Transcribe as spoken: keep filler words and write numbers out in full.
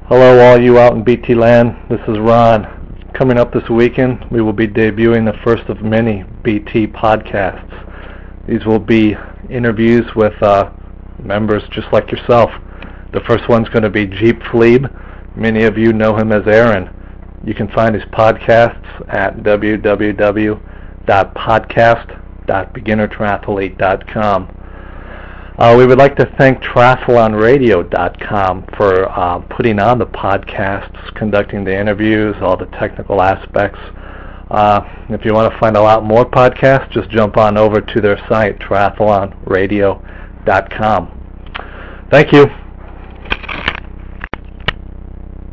Hello all you out in B T land, this is Ron. Coming up this weekend, we will be debuting the first of many B T podcasts. These will be interviews with uh, members just like yourself. The first one's going to be Jeep Fleeb. Many of you know him as Aaron. You can find his podcasts at w w w dot podcast dot beginner triathlete dot com. Uh, we would like to thank triathlon radio dot com for uh, putting on the podcasts, conducting the interviews, all the technical aspects. Uh, if you want to find a lot more podcasts, just jump on over to their site, triathlon radio dot com. Thank you.